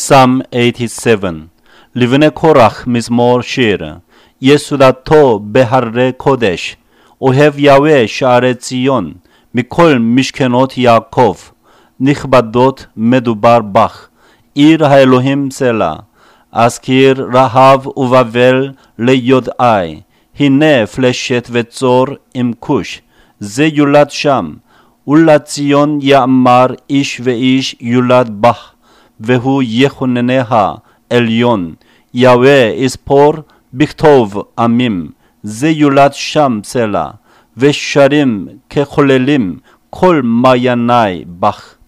Psalm 87 לבני קורח מזמור שיר יסודתו בהרי קודש אוהב יהוה שערי ציון מכל משכנות יעקב נכבדות מדובר בך עיר האלוהים סלה אזכיר רהב ובבל ליודעי הנה פלשת וצור עם כוש זה יולד שם ולציון יאמר איש ואיש יולד בך והוא יכונניה עליון יהוה יספור בכתוב עמים זה יולד שם סלה ושרים כחוללים כל מעייני בך